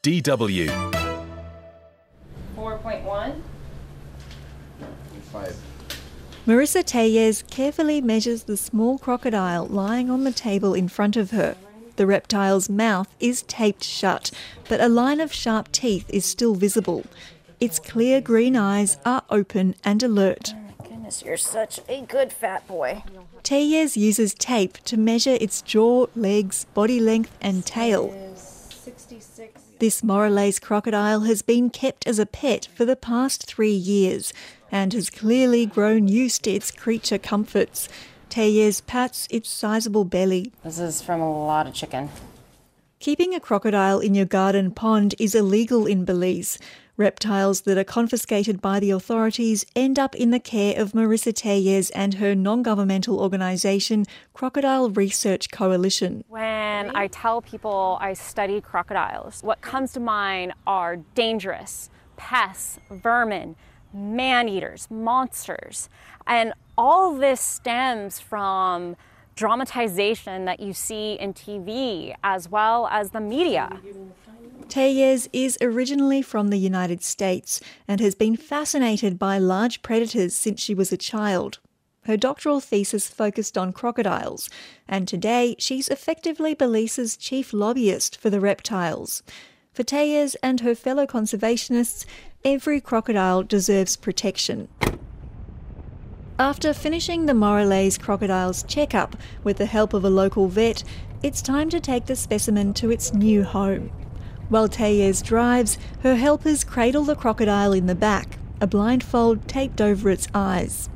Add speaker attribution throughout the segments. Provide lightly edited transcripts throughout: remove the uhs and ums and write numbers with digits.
Speaker 1: DW.
Speaker 2: 4.1.
Speaker 3: 5.
Speaker 4: Marissa Tellez carefully measures the small crocodile lying on the table in front of her. The reptile's mouth is taped shut, but a line of sharp teeth is still visible. Its clear green eyes are open and alert.
Speaker 2: Oh my goodness, you're such a good fat boy.
Speaker 4: Tellez uses tape to measure its jaw, legs, body length and tail.
Speaker 2: 66.
Speaker 4: This Morales crocodile has been kept as a pet for the past 3 years and has clearly grown used to its creature comforts. Tellez pats its sizable belly.
Speaker 2: This is from a lot of chicken.
Speaker 4: Keeping a crocodile in your garden pond is illegal in Belize. Reptiles that are confiscated by the authorities end up in the care of Marissa Tellez and her non-governmental organisation, Crocodile Research Coalition.
Speaker 5: When I tell people I study crocodiles, what comes to mind are dangerous pests, vermin, man-eaters, monsters. And all this stems from dramatization that you see in TV as well as the media.
Speaker 4: Tellez is originally from the United States and has been fascinated by large predators since she was a child. Her doctoral thesis focused on crocodiles, and today she's effectively Belize's chief lobbyist for the reptiles. For Tellez and her fellow conservationists, every crocodile deserves protection. After finishing the Morales crocodile's checkup with the help of a local vet, it's time to take the specimen to its new home. While Tellez drives, her helpers cradle the crocodile in the back, a blindfold taped over its eyes.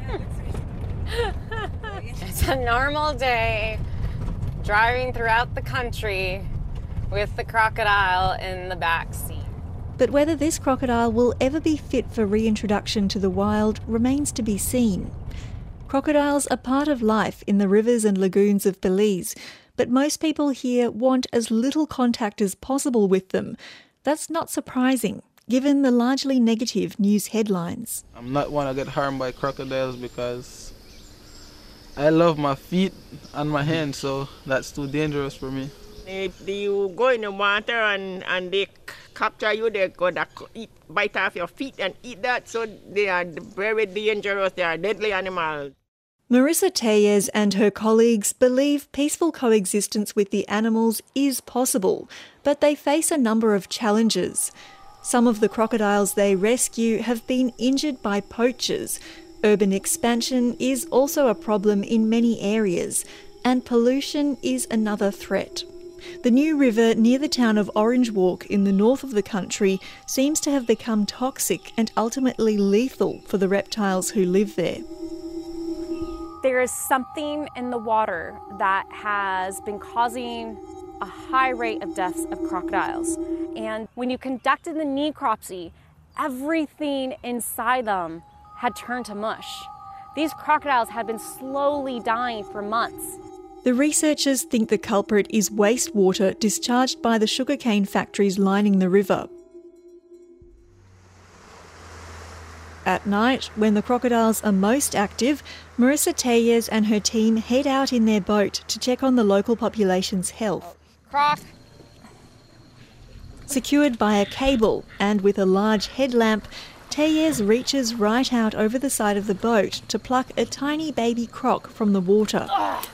Speaker 5: It's a normal day driving throughout the country with the crocodile in the back seat.
Speaker 4: But whether this crocodile will ever be fit for reintroduction to the wild remains to be seen. Crocodiles are part of life in the rivers and lagoons of Belize, but most people here want as little contact as possible with them. That's not surprising, given the largely negative news headlines.
Speaker 3: I'm not one to get harmed by crocodiles because I love my feet and my hands, so that's too dangerous for me.
Speaker 6: If you go in the water and they capture you, they're going to bite off your feet and eat that. So they are very dangerous. They are deadly animals.
Speaker 4: Marissa Tellez and her colleagues believe peaceful coexistence with the animals is possible, but they face a number of challenges. Some of the crocodiles they rescue have been injured by poachers. Urban expansion is also a problem in many areas, and pollution is another threat. The new river near the town of Orange Walk in the north of the country seems to have become toxic and ultimately lethal for the reptiles who live there.
Speaker 5: There is something in the water that has been causing a high rate of deaths of crocodiles. And when you conducted the necropsy, everything inside them had turned to mush. These crocodiles had been slowly dying for months.
Speaker 4: The researchers think the culprit is wastewater discharged by the sugarcane factories lining the river. At night, when the crocodiles are most active, Marissa Tellez and her team head out in their boat to check on the local population's health.
Speaker 5: Croc!
Speaker 4: Secured by a cable and with a large headlamp, Tellez reaches right out over the side of the boat to pluck a tiny baby croc from the water.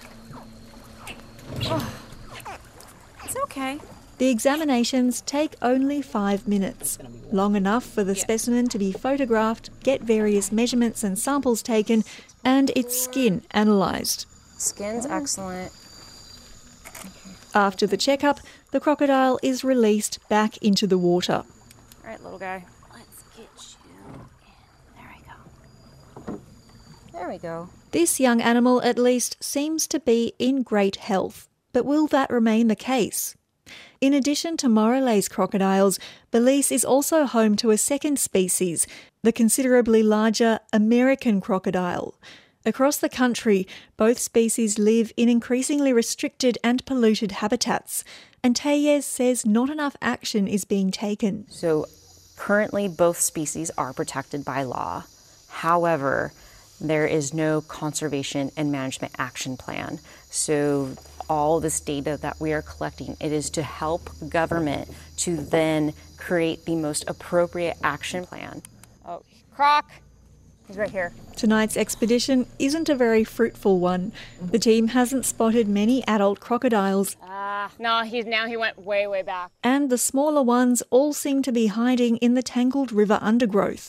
Speaker 5: It's okay.
Speaker 4: The examinations take only 5 minutes, long enough for the specimen to be photographed, get various measurements and samples taken, and its skin analysed.
Speaker 2: Skin's excellent.
Speaker 4: After the checkup, the crocodile is released back into the water.
Speaker 5: All right, little guy.
Speaker 2: Let's get you in. There we go. There we go.
Speaker 4: This young animal, at least, seems to be in great health. But will that remain the case? In addition to Morales crocodiles, Belize is also home to a second species, the considerably larger American crocodile. Across the country, both species live in increasingly restricted and polluted habitats, and Tellez says not enough action is being taken.
Speaker 2: So currently both species are protected by law. However, there is no conservation and management action plan. So all this data that we are collecting. It is to help government to then create the most appropriate action plan.
Speaker 5: Oh, Croc, he's right here.
Speaker 4: Tonight's expedition isn't a very fruitful one. The team hasn't spotted many adult crocodiles,
Speaker 5: No, he went way, way back.
Speaker 4: and the smaller ones all seem to be hiding in the tangled river undergrowth.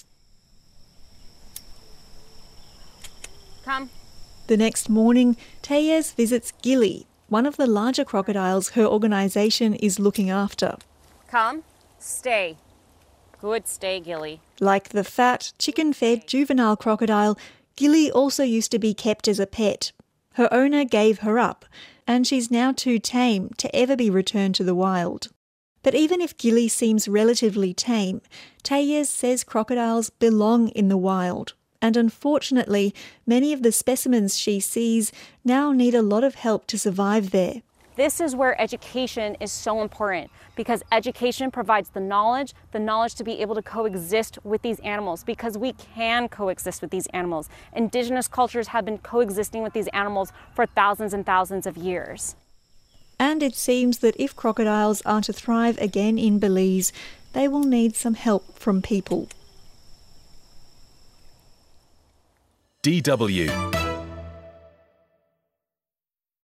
Speaker 5: Come.
Speaker 4: The next morning, Tellez visits Gilly, one of the larger crocodiles her organisation is looking after.
Speaker 5: Come. Stay. Good stay, Gilly.
Speaker 4: Like the fat, chicken-fed juvenile crocodile, Gilly also used to be kept as a pet. Her owner gave her up, and she's now too tame to ever be returned to the wild. But even if Gilly seems relatively tame, Tellez says crocodiles belong in the wild. And unfortunately, many of the specimens she sees now need a lot of help to survive there.
Speaker 5: This is where education is so important, because education provides the knowledge to be able to coexist with these animals, because we can coexist with these animals. Indigenous cultures have been coexisting with these animals for thousands and thousands of years.
Speaker 4: And it seems that if crocodiles are to thrive again in Belize, they will need some help from people.
Speaker 1: DW